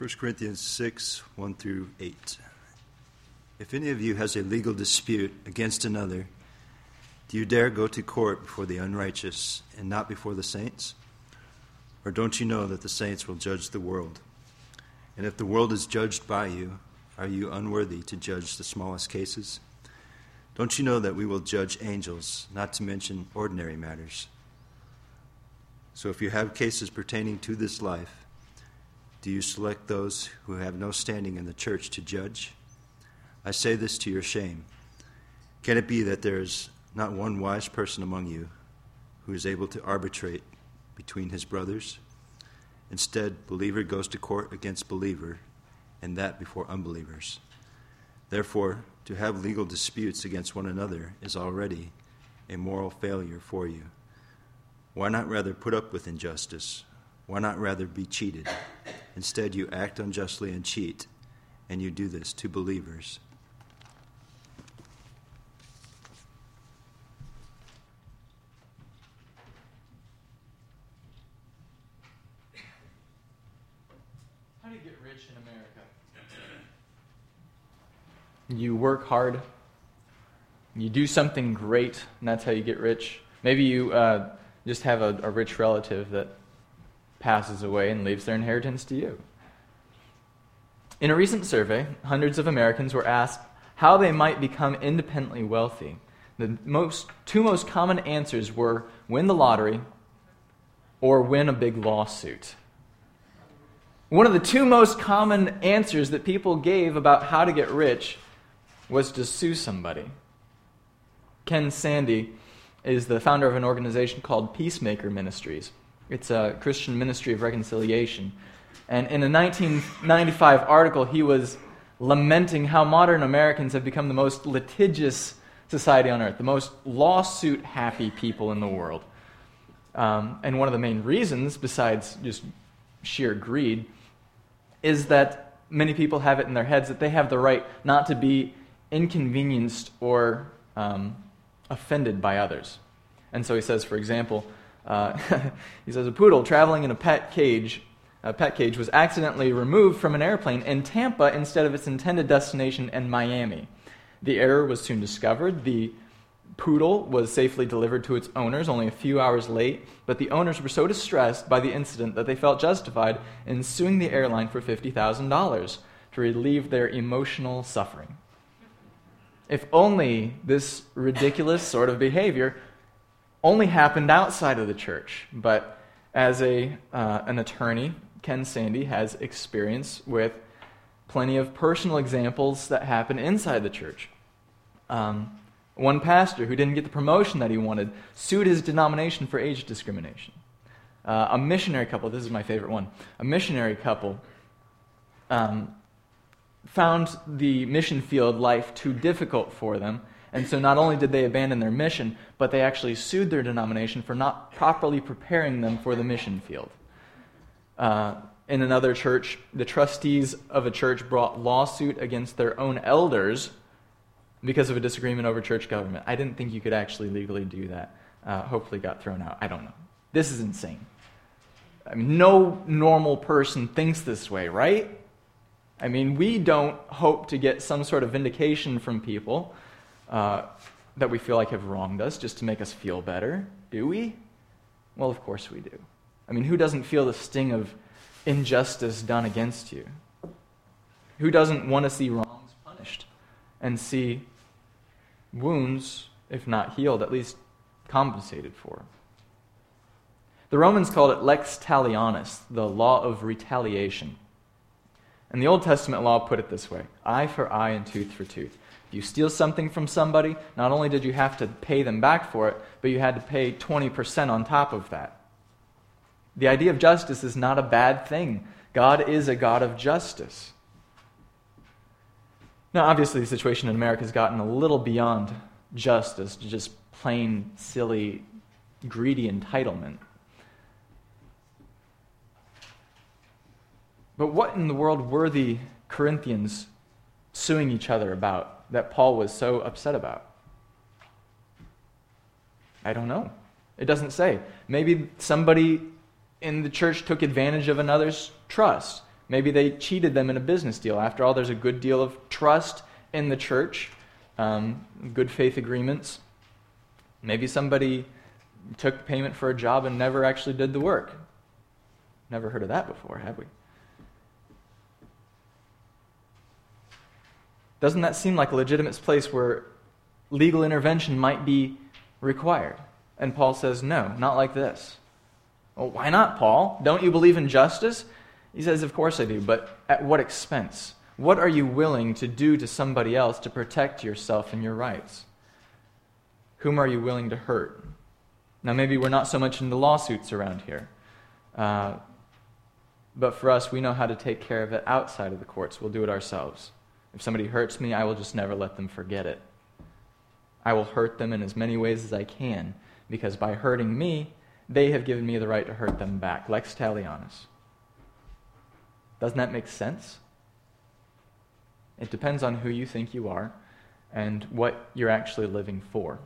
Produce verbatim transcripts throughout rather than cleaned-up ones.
First Corinthians six, one through eight. If any of you has a legal dispute against another, do you dare go to court before the unrighteous and not before the saints? Or don't you know that the saints will judge the world? And if the world is judged by you, are you unworthy to judge the smallest cases? Don't you know that we will judge angels, not to mention ordinary matters? So if you have cases pertaining to this life, do you select those who have no standing in the church to judge? I say this to your shame. Can it be that there is not one wise person among you who is able to arbitrate between his brothers? Instead, believer goes to court against believer, and that before unbelievers. Therefore, to have legal disputes against one another is already a moral failure for you. Why not rather put up with injustice? Why not rather be cheated? Instead, you act unjustly and cheat, and you do this to believers. How do you get rich in America? You work hard. You do something great, and that's how you get rich. Maybe you uh, just have a, a rich relative that passes away and leaves their inheritance to you. In a recent survey, hundreds of Americans were asked how they might become independently wealthy. The most, two most common answers were win the lottery or win a big lawsuit. One of the two most common answers that people gave about how to get rich was to sue somebody. Ken Sande is the founder of an organization called Peacemaker Ministries. It's a Christian ministry of reconciliation. And in a nineteen ninety-five article, he was lamenting how modern Americans have become the most litigious society on earth, the most lawsuit-happy people in the world. Um, and one of the main reasons, besides just sheer greed, is that many people have it in their heads that they have the right not to be inconvenienced or um, offended by others. And so he says, for example, uh, he says, a poodle traveling in a pet cage, a pet cage was accidentally removed from an airplane in Tampa instead of its intended destination in Miami. The error was soon discovered. The poodle was safely delivered to its owners only a few hours late, but the owners were so distressed by the incident that they felt justified in suing the airline for fifty thousand dollars to relieve their emotional suffering. If only this ridiculous sort of behavior only happened outside of the church. But as a uh, an attorney, Ken Sande has experience with plenty of personal examples that happen inside the church. Um, one pastor who didn't get the promotion that he wanted sued his denomination for age discrimination. Uh, a missionary couple, this is my favorite one, a missionary couple um, found the mission field life too difficult for them, and so not only did they abandon their mission, but they actually sued their denomination for not properly preparing them for the mission field. Uh, in another church, the trustees of a church brought lawsuit against their own elders because of a disagreement over church government. I didn't think you could actually legally do that. Uh, hopefully got thrown out. I don't know. This is insane. I mean, no normal person thinks this way, right? I mean, we don't hope to get some sort of vindication from people uh, that we feel like have wronged us just to make us feel better, do we? Well, of course we do. I mean, who doesn't feel the sting of injustice done against you? Who doesn't want to see wrongs punished and see wounds, if not healed, at least compensated for? The Romans called it lex talionis, the law of retaliation. And the Old Testament law put it this way: eye for eye and tooth for tooth. If you steal something from somebody, not only did you have to pay them back for it, but you had to pay twenty percent on top of that. The idea of justice is not a bad thing. God is a God of justice. Now, obviously, the situation in America has gotten a little beyond justice to just plain, silly, greedy entitlement. But what in the world were the Corinthians suing each other about that Paul was so upset about? I don't know. It doesn't say. Maybe somebody in the church took advantage of another's trust. Maybe they cheated them in a business deal. After all, there's a good deal of trust in the church, um, good faith agreements. Maybe somebody took payment for a job and never actually did the work. Never heard of that before, have we? Doesn't that seem like a legitimate place where legal intervention might be required? And Paul says, no, not like this. Well, why not, Paul? Don't you believe in justice? He says, of course I do, but at what expense? What are you willing to do to somebody else to protect yourself and your rights? Whom are you willing to hurt? Now, maybe we're not so much into lawsuits around here. Uh, but for us, we know how to take care of it outside of the courts. We'll do it ourselves. If somebody hurts me, I will just never let them forget it. I will hurt them in as many ways as I can, because by hurting me, they have given me the right to hurt them back. Lex talionis. Doesn't that make sense? It depends on who you think you are and what you're actually living for.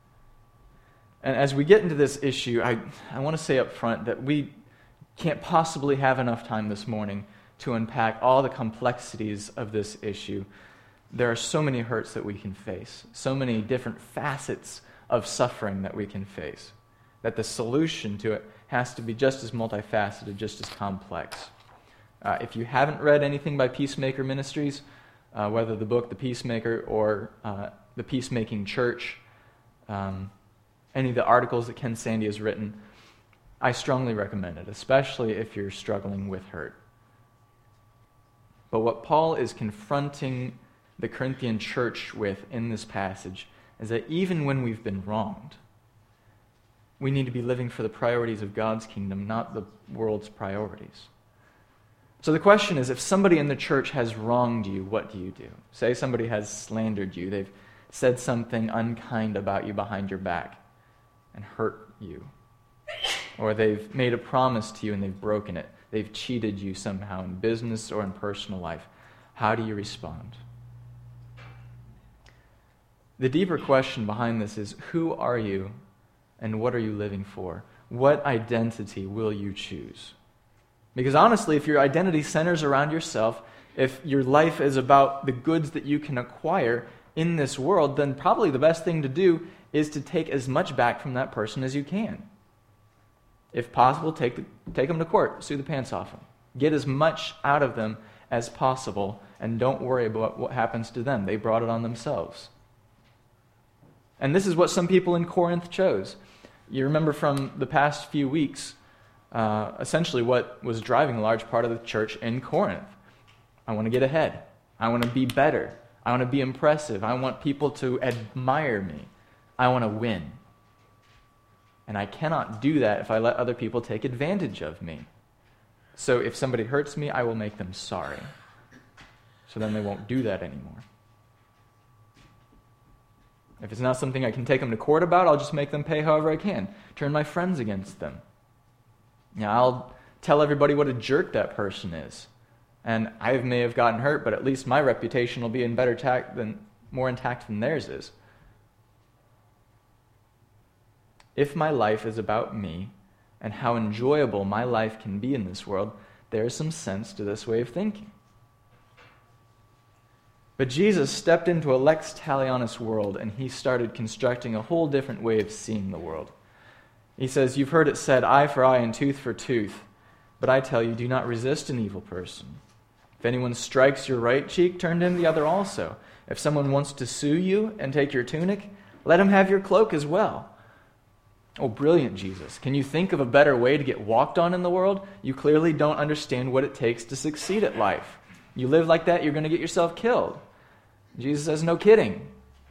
And as we get into this issue, I, I want to say up front that we can't possibly have enough time this morning to unpack all the complexities of this issue. There are so many hurts that we can face, so many different facets of suffering that we can face, that the solution to it has to be just as multifaceted, just as complex. Uh, if you haven't read anything by Peacemaker Ministries, uh, whether the book The Peacemaker or uh, The Peacemaking Church, um, any of the articles that Ken Sande has written, I strongly recommend it, especially if you're struggling with hurt. But what Paul is confronting the Corinthian church with in this passage is that even when we've been wronged, we need to be living for the priorities of God's kingdom, not the world's priorities. So the question is, if somebody in the church has wronged you, what do you do? Say somebody has slandered you. They've said something unkind about you behind your back and hurt you. Or they've made a promise to you and they've broken it. They've cheated you somehow in business or in personal life. How do you respond? The deeper question behind this is, who are you and what are you living for? What identity will you choose? Because honestly, if your identity centers around yourself, if your life is about the goods that you can acquire in this world, then probably the best thing to do is to take as much back from that person as you can. If possible, take the, take them to court, sue the pants off them. Get as much out of them as possible, and don't worry about what happens to them. They brought it on themselves. And this is what some people in Corinth chose. You remember from the past few weeks, uh, essentially what was driving a large part of the church in Corinth. I want to get ahead. I want to be better. I want to be impressive. I want people to admire me. I want to win. And I cannot do that if I let other people take advantage of me. So if somebody hurts me, I will make them sorry. So then they won't do that anymore. If it's not something I can take them to court about, I'll just make them pay however I can. Turn my friends against them. Yeah, I'll tell everybody what a jerk that person is. And I may have gotten hurt, but at least my reputation will be in better tact than, more intact than theirs is. If my life is about me and how enjoyable my life can be in this world, there is some sense to this way of thinking. But Jesus stepped into a lex talionis world and he started constructing a whole different way of seeing the world. He says, you've heard it said, eye for eye and tooth for tooth. But I tell you, do not resist an evil person. If anyone strikes your right cheek, turn to him the other also. If someone wants to sue you and take your tunic, let him have your cloak as well. Oh, brilliant, Jesus. Can you think of a better way to get walked on in the world? You clearly don't understand what it takes to succeed at life. You live like that, you're going to get yourself killed. Jesus says, no kidding.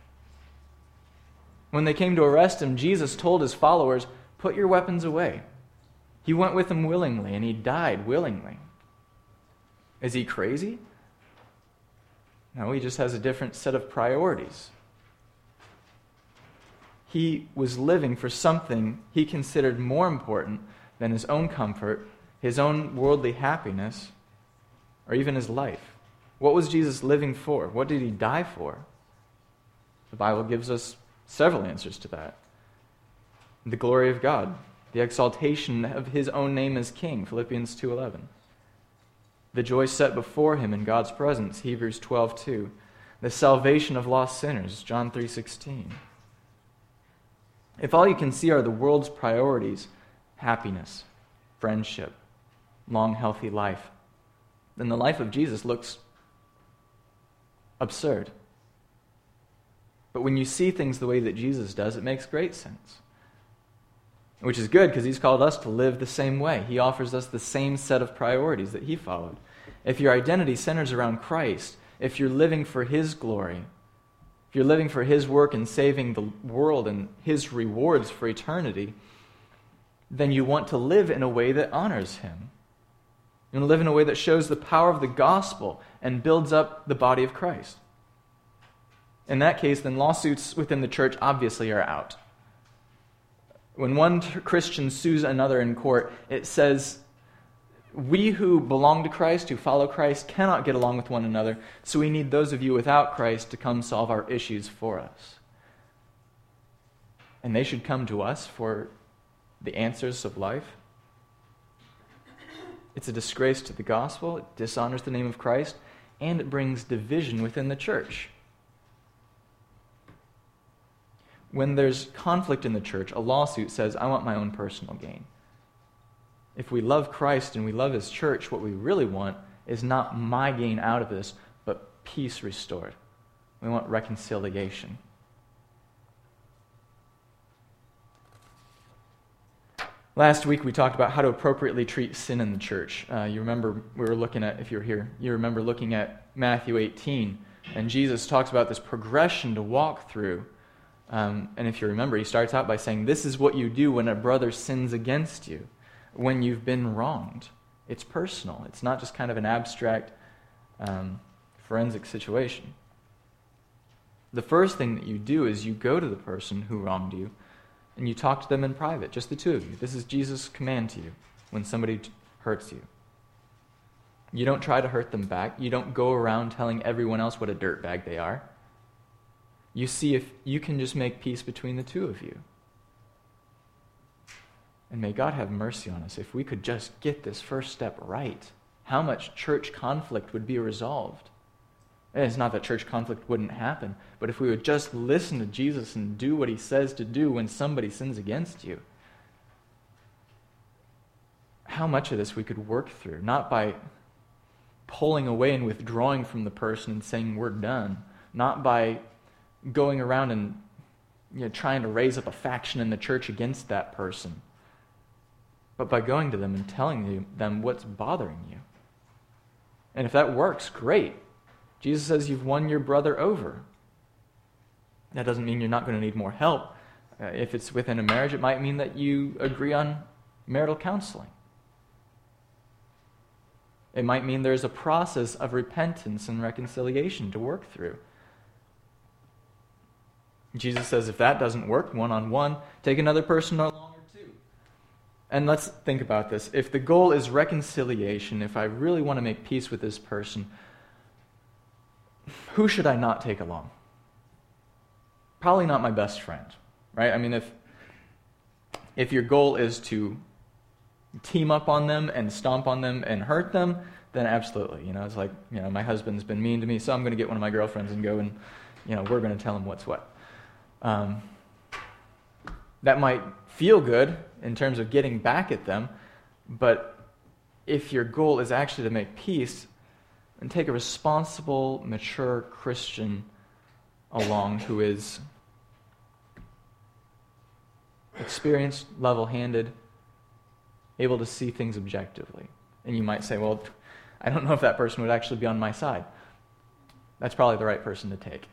When they came to arrest him, Jesus told his followers, put your weapons away. He went with them willingly, and he died willingly. Is he crazy? No, he just has a different set of priorities. He was living for something he considered more important than his own comfort, his own worldly happiness, or even his life. What was Jesus living for? What did he die for? The Bible gives us several answers to that. The glory of God, the exaltation of his own name as king, Philippians two eleven. the joy set before him in God's presence, Hebrews twelve two, the salvation of lost sinners, John three sixteen. If all you can see are the world's priorities, happiness, friendship, long, healthy life, then the life of Jesus looks absurd. But when you see things the way that Jesus does, it makes great sense. Which is good, because he's called us to live the same way. He offers us the same set of priorities that he followed. If your identity centers around Christ, if you're living for his glory, if you're living for his work in saving the world and his rewards for eternity, then you want to live in a way that honors him. You want to live in a way that shows the power of the gospel and builds up the body of Christ. In that case, then lawsuits within the church obviously are out. When one Christian sues another in court, it says, we who belong to Christ, who follow Christ, cannot get along with one another, so we need those of you without Christ to come solve our issues for us. And they should come to us for the answers of life. It's a disgrace to the gospel, it dishonors the name of Christ, and it brings division within the church. When there's conflict in the church, a lawsuit says, I want my own personal gain. If we love Christ and we love his church, what we really want is not my gain out of this, but peace restored. We want reconciliation. Last week we talked about how to appropriately treat sin in the church. Uh, you remember we were looking at, if you're here, you remember looking at Matthew eighteen, and Jesus talks about this progression to walk through. Um, and if you remember, he starts out by saying, this is what you do when a brother sins against you, when you've been wronged. It's personal. It's not just kind of an abstract um, forensic situation. The first thing that you do is you go to the person who wronged you and you talk to them in private, just the two of you. This is Jesus' command to you when somebody t- hurts you. You don't try to hurt them back. You don't go around telling everyone else what a dirtbag they are. You see if you can just make peace between the two of you. And may God have mercy on us if we could just get this first step right. How much church conflict would be resolved? And it's not that church conflict wouldn't happen, but if we would just listen to Jesus and do what he says to do when somebody sins against you, how much of this we could work through, not by pulling away and withdrawing from the person and saying we're done, not by going around and you know, trying to raise up a faction in the church against that person, but by going to them and telling you, them what's bothering you. And if that works, great. Jesus says you've won your brother over. That doesn't mean you're not going to need more help. Uh, if it's within a marriage, it might mean that you agree on marital counseling. It might mean there's a process of repentance and reconciliation to work through. Jesus says if that doesn't work one-on-one, take another person along or two. And let's think about this. If the goal is reconciliation, if I really want to make peace with this person, who should I not take along? Probably not my best friend, right? I mean, if if your goal is to team up on them and stomp on them and hurt them, then absolutely. You know, it's like, you know, my husband's been mean to me, so I'm going to get one of my girlfriends and go and, you know, we're going to tell him what's what. Um, that might feel good in terms of getting back at them, but if your goal is actually to make peace, then take a responsible, mature Christian along who is experienced, level-handed, able to see things objectively. And you might say, well, I don't know if that person would actually be on my side. That's probably the right person to take.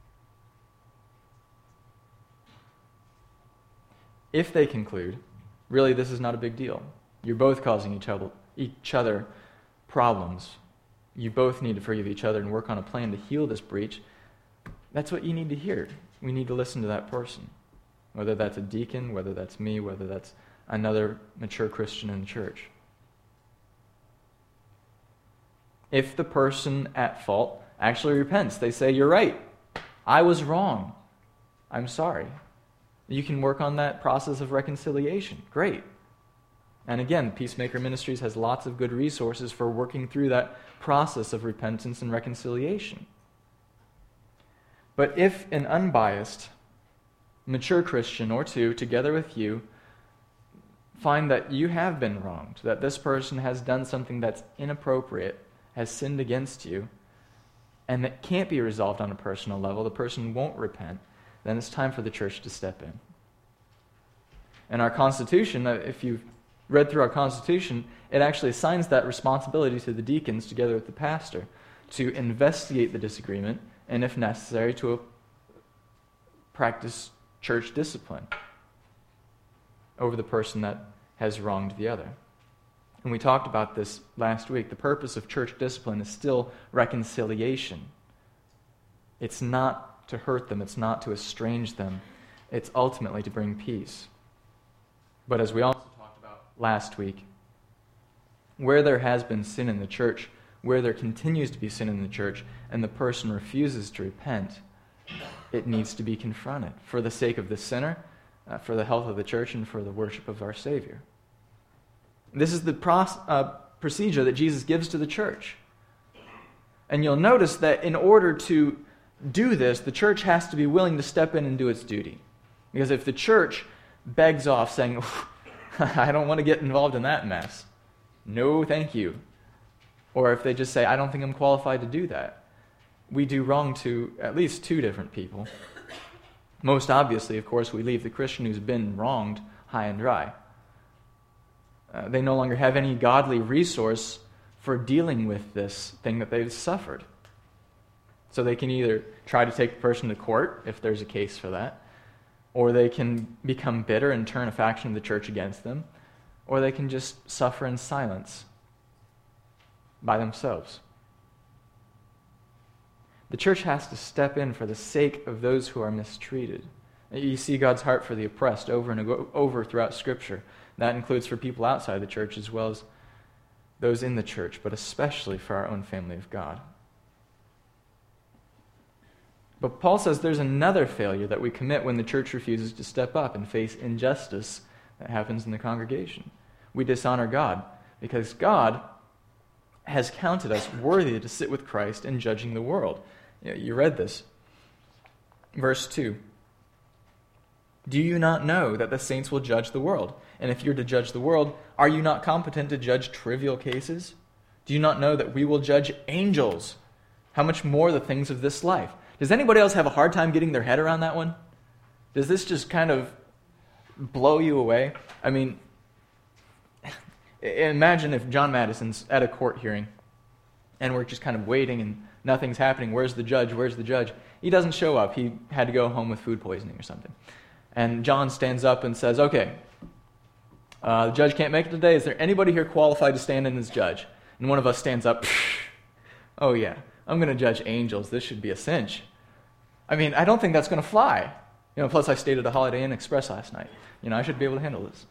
If they conclude, really this is not a big deal, you're both causing each other, each other problems, you both need to forgive each other and work on a plan to heal this breach, that's what you need to hear. We need to listen to that person, whether that's a deacon, whether that's me, whether that's another mature Christian in the church. If the person at fault actually repents, they say, you're right, I was wrong, I'm sorry. You can work on that process of reconciliation. Great. And again, Peacemaker Ministries has lots of good resources for working through that process of repentance and reconciliation. But if an unbiased, mature Christian or two, together with you, find that you have been wronged, that this person has done something that's inappropriate, has sinned against you, and that can't be resolved on a personal level, the person won't repent, then it's time for the church to step in. And our Constitution, if you've read through our Constitution, it actually assigns that responsibility to the deacons together with the pastor to investigate the disagreement and, if necessary, to practice church discipline over the person that has wronged the other. And we talked about this last week. The purpose of church discipline is still reconciliation. It's not to hurt them. It's not to estrange them. It's ultimately to bring peace. But as we also talked about last week, where there has been sin in the church, where there continues to be sin in the church, and the person refuses to repent, it needs to be confronted for the sake of the sinner, uh, for the health of the church, and for the worship of our Savior. This is the pros- uh, procedure that Jesus gives to the church. And you'll notice that in order to do this, the church has to be willing to step in and do its duty. Because if the church begs off saying, I don't want to get involved in that mess, no thank you, or if they just say, I don't think I'm qualified to do that, we do wrong to at least two different people. Most obviously, of course, we leave the Christian who's been wronged high and dry. Uh, they no longer have any godly resource for dealing with this thing that they've suffered. So they can either try to take the person to court, if there's a case for that, or they can become bitter and turn a faction of the church against them, or they can just suffer in silence by themselves. The church has to step in for the sake of those who are mistreated. You see God's heart for the oppressed over and over throughout Scripture. That includes for people outside the church as well as those in the church, but especially for our own family of God. But Paul says there's another failure that we commit when the church refuses to step up and face injustice that happens in the congregation. We dishonor God because God has counted us worthy to sit with Christ in judging the world. You read this. Verse two. Do you not know that the saints will judge the world? And if you're to judge the world, are you not competent to judge trivial cases? Do you not know that we will judge angels? How much more the things of this life? Does anybody else have a hard time getting their head around that one? Does this just kind of blow you away? I mean, imagine if John Madison's at a court hearing and we're just kind of waiting and nothing's happening. Where's the judge? Where's the judge? He doesn't show up. He had to go home with food poisoning or something. And John stands up and says, okay, uh, the judge can't make it today. Is there anybody here qualified to stand in as judge? And one of us stands up. Oh yeah, I'm going to judge angels. This should be a cinch. I mean, I don't think that's going to fly. You know, plus I stayed at a Holiday Inn Express last night. You know, I should be able to handle this.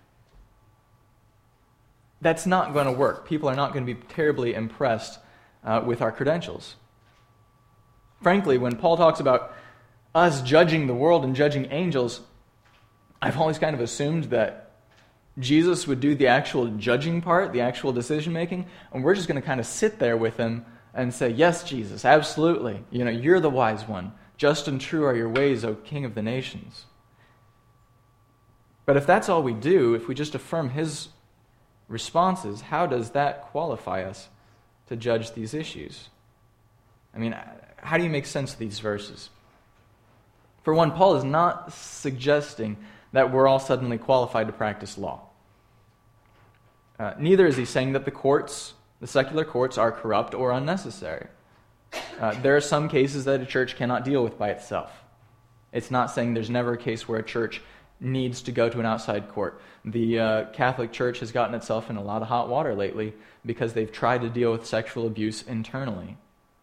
That's not going to work. People are not going to be terribly impressed uh, with our credentials. Frankly, when Paul talks about us judging the world and judging angels, I've always kind of assumed that Jesus would do the actual judging part, the actual decision-making, and we're just going to kind of sit there with him and say, yes, Jesus, absolutely. You know, you're the wise one. Just and true are your ways, O King of the nations. But if that's all we do, if we just affirm his responses, how does that qualify us to judge these issues? I mean, how do you make sense of these verses? For one, Paul is not suggesting that we're all suddenly qualified to practice law. Uh, neither is he saying that the courts, the secular courts, are corrupt or unnecessary. Uh, there are some cases that a church cannot deal with by itself. It's not saying there's never a case where a church needs to go to an outside court. The uh, Catholic Church has gotten itself in a lot of hot water lately because they've tried to deal with sexual abuse internally.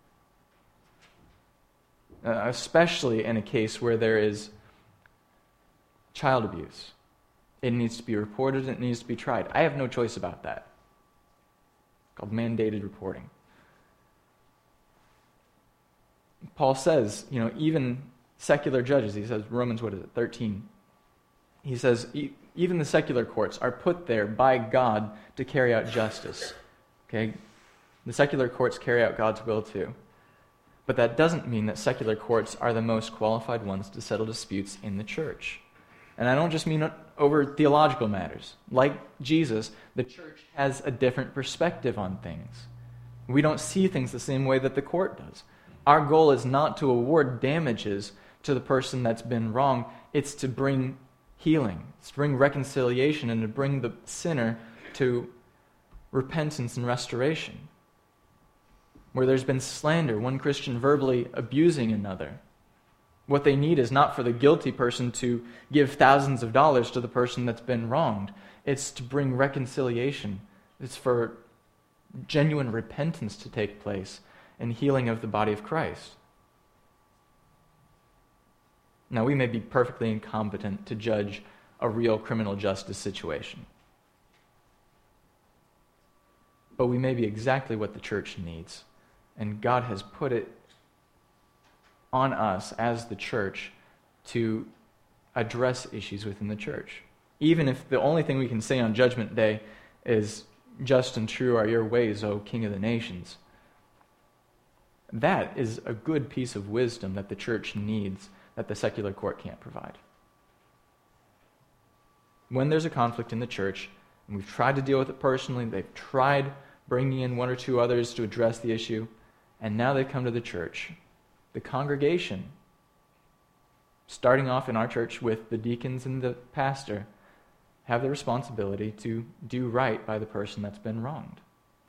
Uh, especially in a case where there is child abuse. It needs to be reported and it needs to be tried. I have no choice about that. It's called mandated reporting. Paul says, you know, even secular judges, he says, Romans, what is it, thirteen. He says, even the secular courts, are put there by God to carry out justice. Okay? The secular courts carry out God's will too. But that doesn't mean that secular courts are the most qualified ones to settle disputes in the church. And I don't just mean over theological matters. Like Jesus, the church has a different perspective on things. We don't see things the same way that the court does. Our goal is not to award damages to the person that's been wrong. It's to bring healing. It's to bring reconciliation and to bring the sinner to repentance and restoration. Where there's been slander, one Christian verbally abusing another, what they need is not for the guilty person to give thousands of dollars to the person that's been wronged. It's to bring reconciliation. It's for genuine repentance to take place and healing of the body of Christ. Now, we may be perfectly incompetent to judge a real criminal justice situation, but we may be exactly what the church needs. And God has put it on us as the church to address issues within the church. Even if the only thing we can say on Judgment Day is, "Just and true are your ways, O King of the nations." That is a good piece of wisdom that the church needs that the secular court can't provide. When there's a conflict in the church, and we've tried to deal with it personally, they've tried bringing in one or two others to address the issue, and now they come to the church. The congregation, starting off in our church with the deacons and the pastor, have the responsibility to do right by the person that's been wronged.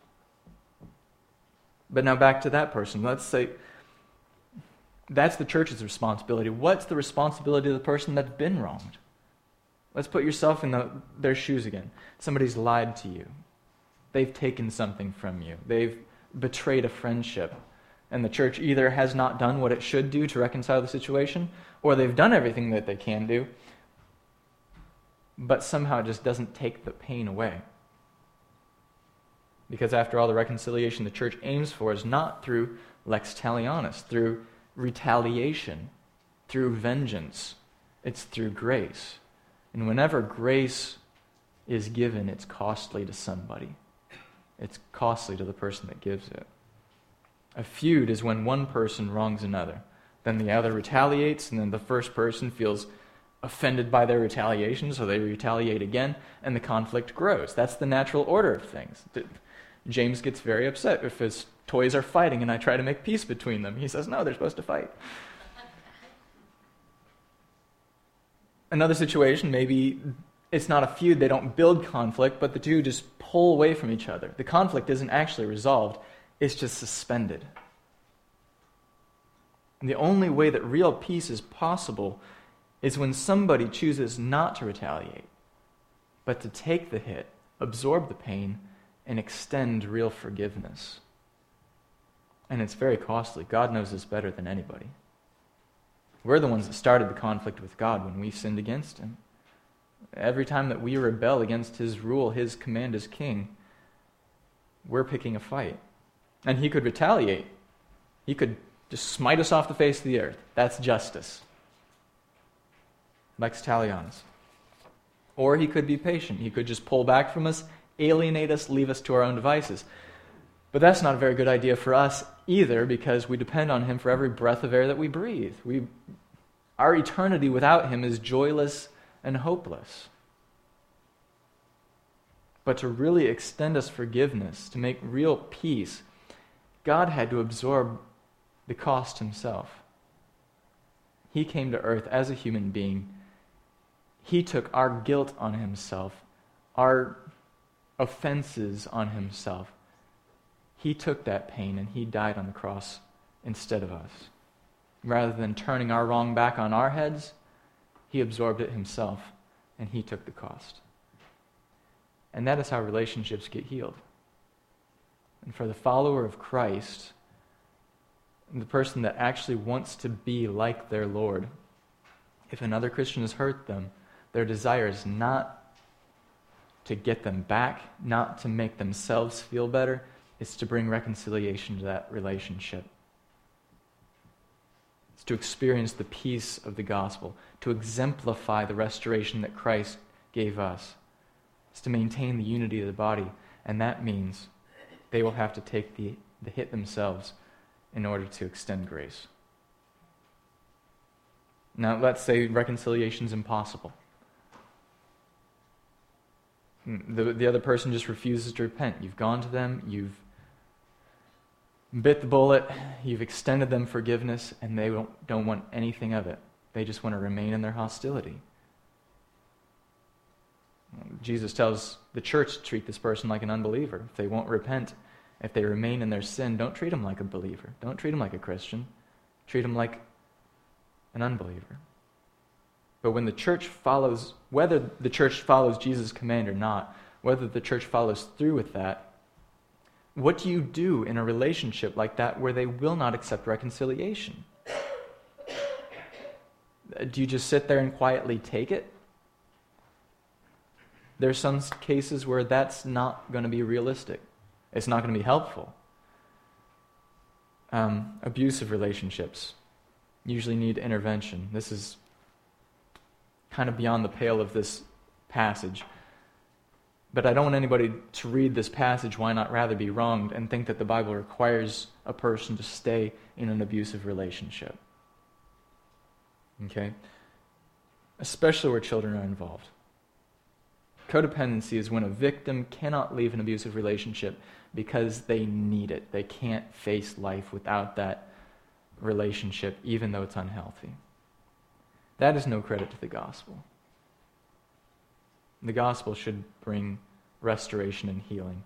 But now back to that person. Let's say that's the church's responsibility. What's the responsibility of the person that's been wronged? Let's put yourself in the, their shoes again. Somebody's lied to you. They've taken something from you. They've betrayed a friendship. And the church either has not done what it should do to reconcile the situation, or they've done everything that they can do, but somehow it just doesn't take the pain away. Because after all, the reconciliation the church aims for is not through lex talionis, through retaliation, through vengeance. It's through grace. And whenever grace is given, it's costly to somebody. It's costly to the person that gives it. A feud is when one person wrongs another. Then the other retaliates, and then the first person feels offended by their retaliation, so they retaliate again, and the conflict grows. That's the natural order of things. James gets very upset if his toys are fighting and I try to make peace between them. He says, no, they're supposed to fight. Another situation, maybe it's not a feud, they don't build conflict, but the two just pull away from each other. The conflict isn't actually resolved. It's just suspended. And the only way that real peace is possible is when somebody chooses not to retaliate, but to take the hit, absorb the pain, and extend real forgiveness. And it's very costly. God knows this better than anybody. We're the ones that started the conflict with God when we sinned against Him. Every time that we rebel against His rule, His command as king, we're picking a fight. And He could retaliate. He could just smite us off the face of the earth. That's justice. Lex talionis. Or He could be patient. He could just pull back from us, alienate us, leave us to our own devices. But that's not a very good idea for us either, because we depend on Him for every breath of air that we breathe. We, our eternity without Him is joyless and hopeless. But to really extend us forgiveness, to make real peace, God had to absorb the cost Himself. He came to earth as a human being. He took our guilt on Himself, our offenses on Himself. He took that pain and He died on the cross instead of us. Rather than turning our wrong back on our heads, He absorbed it Himself and He took the cost. And that is how relationships get healed. And for the follower of Christ, the person that actually wants to be like their Lord, if another Christian has hurt them, their desire is not to get them back, not to make themselves feel better. It's to bring reconciliation to that relationship. It's to experience the peace of the gospel, to exemplify the restoration that Christ gave us. It's to maintain the unity of the body, and that means they will have to take the, the hit themselves in order to extend grace. Now, let's say reconciliation is impossible. The, the other person just refuses to repent. You've gone to them, you've bit the bullet, you've extended them forgiveness, and they don't, don't want anything of it. They just want to remain in their hostility. Jesus tells the church to treat this person like an unbeliever. If they won't repent, if they remain in their sin, don't treat them like a believer. Don't treat them like a Christian. Treat them like an unbeliever. But when the church follows, whether the church follows Jesus' command or not, whether the church follows through with that, what do you do in a relationship like that where they will not accept reconciliation? Do you just sit there and quietly take it? There's some cases where that's not going to be realistic. It's not going to be helpful. Um, abusive relationships usually need intervention. This is kind of beyond the pale of this passage. But I don't want anybody to read this passage, why not rather be wronged, and think that the Bible requires a person to stay in an abusive relationship. Okay? Especially where children are involved. Codependency is when a victim cannot leave an abusive relationship because they need it. They can't face life without that relationship, even though it's unhealthy. That is no credit to the gospel. The gospel should bring restoration and healing,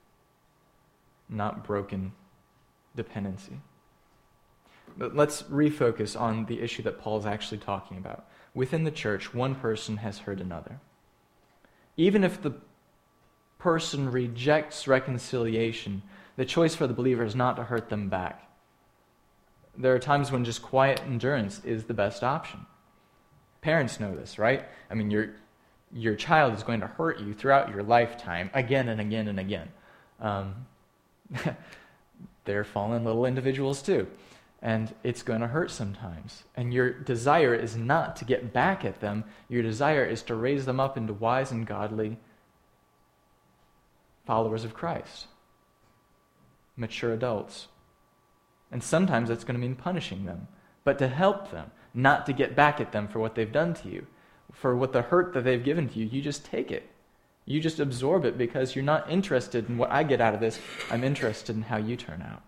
not broken dependency. But let's refocus on the issue that Paul is actually talking about. Within the church, one person has hurt another. Even if the person rejects reconciliation, the choice for the believer is not to hurt them back. There are times when just quiet endurance is the best option. Parents know this, right? I mean, your your child is going to hurt you throughout your lifetime, again and again and again. Um, they're fallen little individuals too. And it's going to hurt sometimes. And your desire is not to get back at them. Your desire is to raise them up into wise and godly followers of Christ. Mature adults. And sometimes that's going to mean punishing them. But to help them, not to get back at them for what they've done to you. For what the hurt that they've given to you, you just take it. You just absorb it because you're not interested in what I get out of this. I'm interested in how you turn out.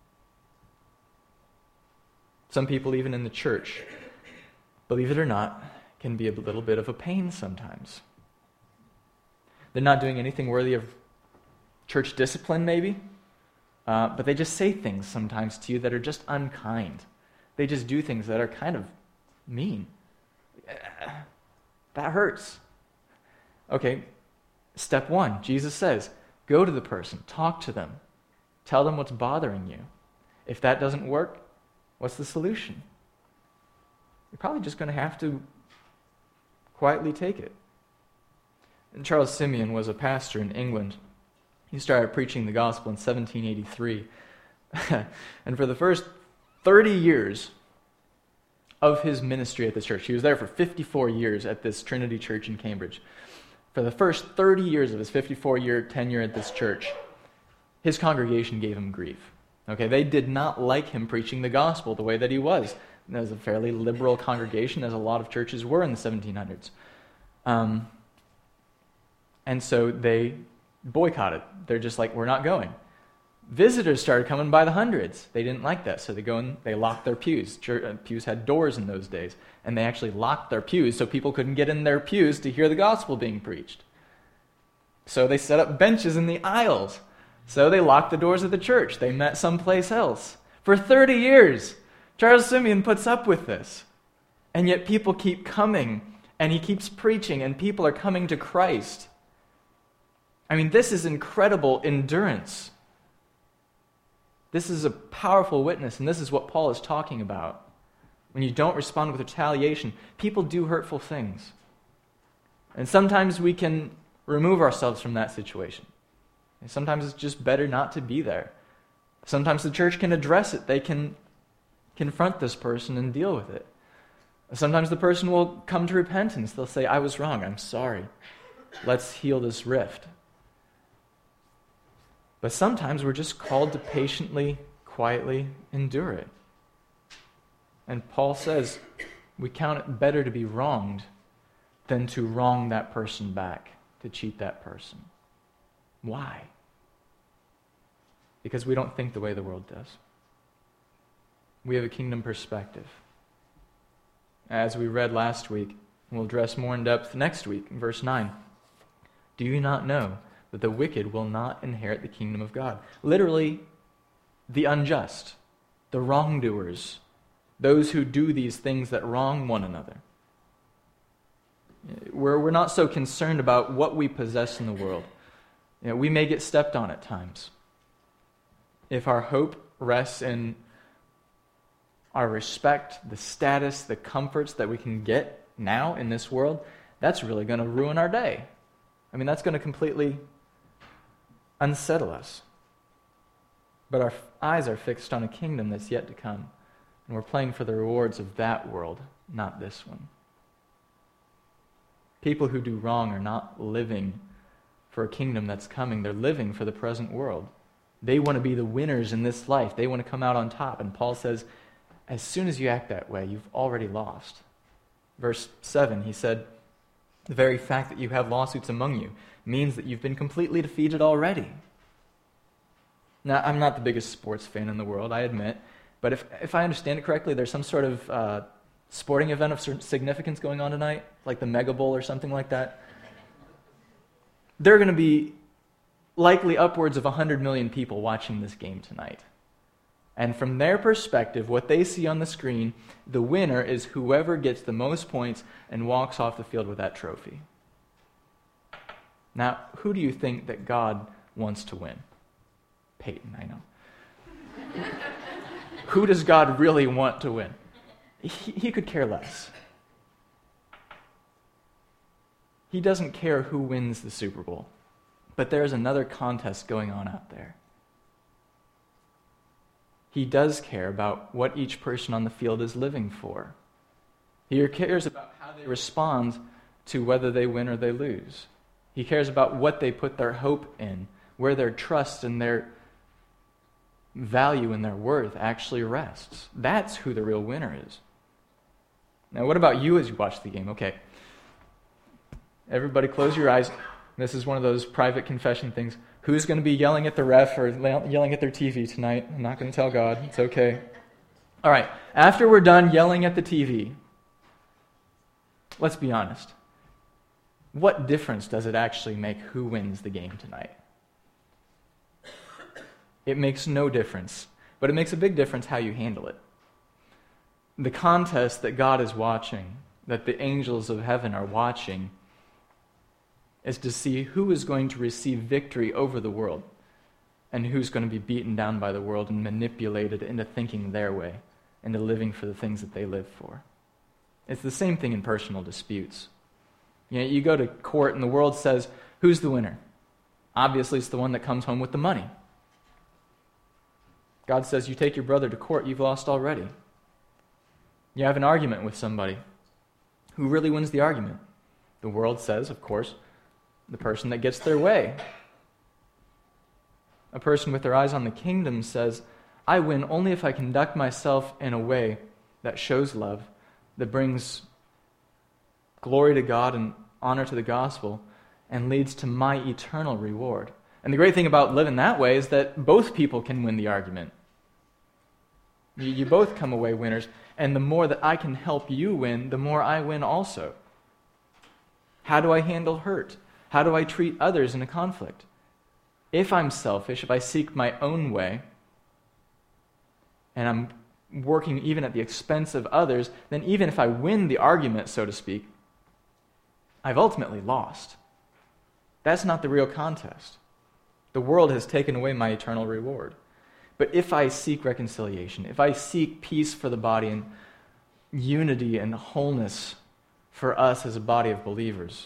Some people, even in the church, believe it or not, can be a little bit of a pain sometimes. They're not doing anything worthy of church discipline, maybe, uh, but they just say things sometimes to you that are just unkind. They just do things that are kind of mean. That hurts. Okay, step one, Jesus says, go to the person, talk to them, tell them what's bothering you. If that doesn't work, what's the solution? You're probably just going to have to quietly take it. And Charles Simeon was a pastor in England. He started preaching the gospel in seventeen eighty-three. And for the first thirty years of his ministry at this church, he was there for fifty-four years at this Trinity Church in Cambridge. For the first thirty years of his fifty-four-year tenure at this church, his congregation gave him grief. Okay, they did not like him preaching the gospel the way that he was. That was a fairly liberal congregation, as a lot of churches were in the seventeen hundreds. Um, and so they boycotted. They're just like, we're not going. Visitors started coming by the hundreds. They didn't like that, so they go and they locked their pews. Church, uh, pews had doors in those days, and they actually locked their pews so people couldn't get in their pews to hear the gospel being preached. So they set up benches in the aisles. So they locked the doors of the church. They met someplace else. For thirty years, Charles Simeon puts up with this. And yet people keep coming, and he keeps preaching, and people are coming to Christ. I mean, this is incredible endurance. This is a powerful witness, and this is what Paul is talking about. When you don't respond with retaliation, people do hurtful things. And sometimes we can remove ourselves from that situation. And sometimes it's just better not to be there. Sometimes the church can address it. They can confront this person and deal with it. Sometimes the person will come to repentance. They'll say, I was wrong, I'm sorry. Let's heal this rift. But sometimes we're just called to patiently, quietly endure it. And Paul says we count it better to be wronged than to wrong that person back, to cheat that person. Why? Because we don't think the way the world does. We have a kingdom perspective. As we read last week, we'll address more in depth next week, in verse nine. Do you not know that the wicked will not inherit the kingdom of God? Literally, the unjust, the wrongdoers, those who do these things that wrong one another. We're, we're not so concerned about what we possess in the world. You know, we may get stepped on at times. If our hope rests in our respect, the status, the comforts that we can get now in this world, that's really going to ruin our day. I mean, that's going to completely unsettle us. But our eyes are fixed on a kingdom that's yet to come. And we're playing for the rewards of that world, not this one. People who do wrong are not living for a kingdom that's coming. They're living for the present world. They want to be the winners in this life. They want to come out on top. And Paul says, as soon as you act that way, you've already lost. Verse seven, he said, the very fact that you have lawsuits among you means that you've been completely defeated already. Now, I'm not the biggest sports fan in the world, I admit, but if if I understand it correctly, there's some sort of uh, sporting event of certain significance going on tonight, like the Mega Bowl or something like that. There are going to be likely upwards of one hundred million people watching this game tonight. And from their perspective, what they see on the screen, the winner is whoever gets the most points and walks off the field with that trophy. Now, who do you think that God wants to win? Peyton, I know. Who does God really want to win? He, he could care less. He doesn't care who wins the Super Bowl. But there's another contest going on out there. He does care about what each person on the field is living for. He cares about how they respond to whether they win or they lose. He cares about what they put their hope in, where their trust and their value and their worth actually rests. That's who the real winner is. Now, what about you as you watch the game? Okay. Everybody close your eyes. This is one of those private confession things. Who's going to be yelling at the ref or yelling at their T V tonight? I'm not going to tell God. It's okay. All right. After we're done yelling at the T V, let's be honest. What difference does it actually make who wins the game tonight? It makes no difference, but it makes a big difference how you handle it. The contest that God is watching, that the angels of heaven are watching, is to see who is going to receive victory over the world and who's going to be beaten down by the world and manipulated into thinking their way, into living for the things that they live for. It's the same thing in personal disputes. You know, you go to court and the world says, who's the winner? Obviously, it's the one that comes home with the money. God says, you take your brother to court, you've lost already. You have an argument with somebody. Who really wins the argument? The world says, of course, the person that gets their way. A person with their eyes on the kingdom says, I win only if I conduct myself in a way that shows love, that brings glory to God and honor to the gospel, and leads to my eternal reward. And the great thing about living that way is that both people can win the argument. You, you both come away winners, and the more that I can help you win, the more I win also. How do I handle hurt? How do I treat others in a conflict? If I'm selfish, if I seek my own way, and I'm working even at the expense of others, then even if I win the argument, so to speak, I've ultimately lost. That's not the real contest. The world has taken away my eternal reward. But if I seek reconciliation, if I seek peace for the body and unity and wholeness for us as a body of believers,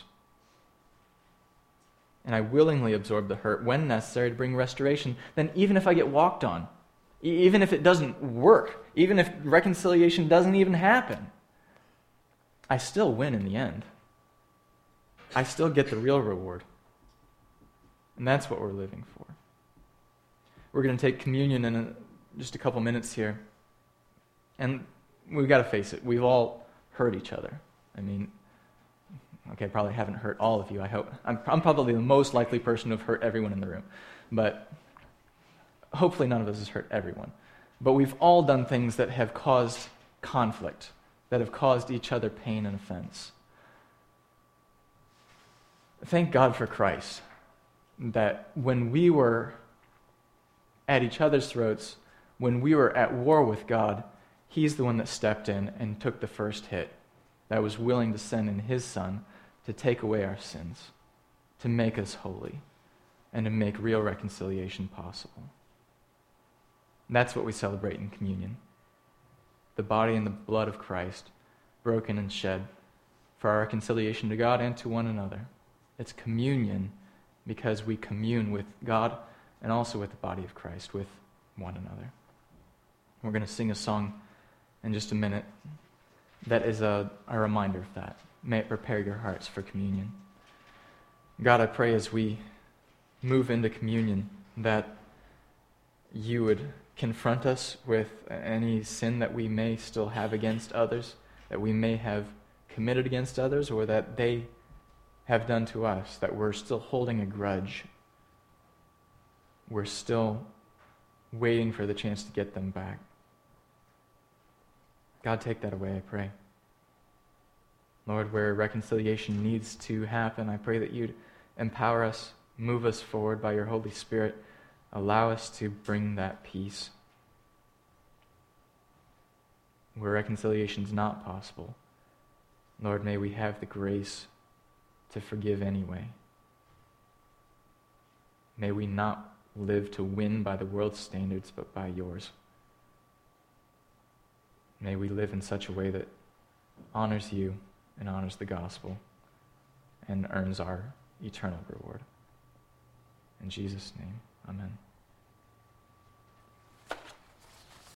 and I willingly absorb the hurt when necessary to bring restoration, then even if I get walked on, even if it doesn't work, even if reconciliation doesn't even happen, I still win in the end. I still get the real reward. And that's what we're living for. We're going to take communion in a, just a couple minutes here. And we've got to face it. We've all hurt each other. I mean, okay, I probably haven't hurt all of you, I hope. I'm, I'm probably the most likely person to have hurt everyone in the room. But hopefully none of us has hurt everyone. But we've all done things that have caused conflict, that have caused each other pain and offense. Thank God for Christ, that when we were at each other's throats, when we were at war with God, He's the one that stepped in and took the first hit, that was willing to send in His Son to take away our sins, to make us holy, and to make real reconciliation possible. And that's what we celebrate in communion. The body and the blood of Christ, broken and shed for our reconciliation to God and to one another. It's communion because we commune with God and also with the body of Christ, with one another. We're going to sing a song in just a minute that is a, a reminder of that. May it prepare your hearts for communion. God, I pray as we move into communion that you would confront us with any sin that we may still have against others, that we may have committed against others, or that they have done to us, that we're still holding a grudge. We're still waiting for the chance to get them back. God, take that away, I pray. Lord, where reconciliation needs to happen, I pray that you'd empower us, move us forward by your Holy Spirit. Allow us to bring that peace. Where reconciliation is not possible, Lord, may we have the grace to forgive anyway. May we not live to win by the world's standards, but by yours. May we live in such a way that honors you and honors the gospel and earns our eternal reward. In Jesus' name, amen.